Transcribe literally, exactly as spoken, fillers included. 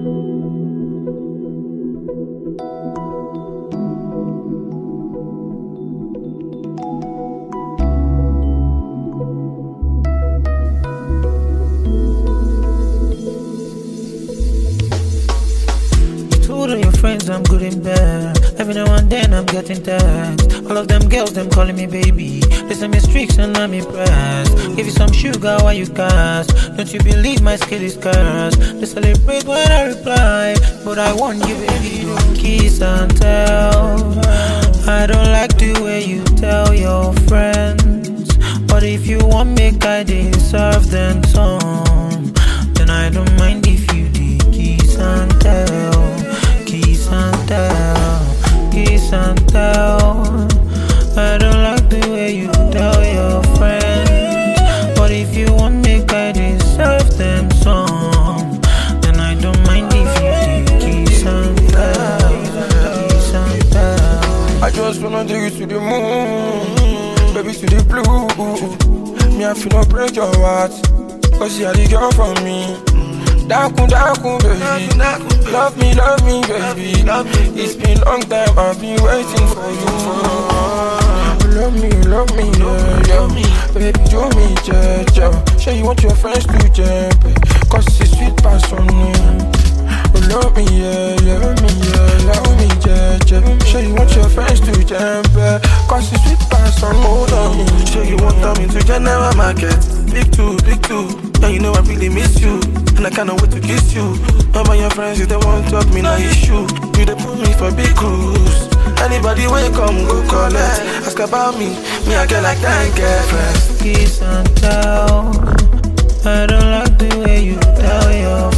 All of your friends, I'm good in bed. Every now and then, I'm getting texts. All of them girls, them calling me baby. They send me streaks and I'm impressed. Give you some sugar while you cast. Don't you believe my skill is cursed? They celebrate when I reply, but I want you, baby, don't kiss and tell. I don't like the way you tell your friends, but if you want me, I deserve them some. Then I don't mind if you did kiss and tell. Kiss and tell, kiss and tell. I don't like the way you tell your friends, but if you want me, I deserve them some. Then I don't mind if you did kiss and tell, kiss and tell. I just wanna take you to the moon, baby to the blue. Me I feel no break your heart, cause you are the girl for me. Daku, daku, baby. Love me, love me, baby. It's been a long time, I've been waiting for you. Love me, love me, yeah, yeah. Baby, do me, yeah, yeah. Sure you want your friends to jump, cause it's sweet passion. Love me, yeah, yeah. Love me, yeah, love me, yeah, yeah. Sure you want your friends to jump, cause it's sweet passion. Hold on. Sure you want them into general market. Big two, big two. Yeah, you know I really miss you, and I can't wait to kiss you. All my your friends, if they want to talk me, no issue. You they put me for big cruise. Anybody will come, go collect. Ask about me, me I get like that girlfriend. Kiss and tell. I don't like the way you tell your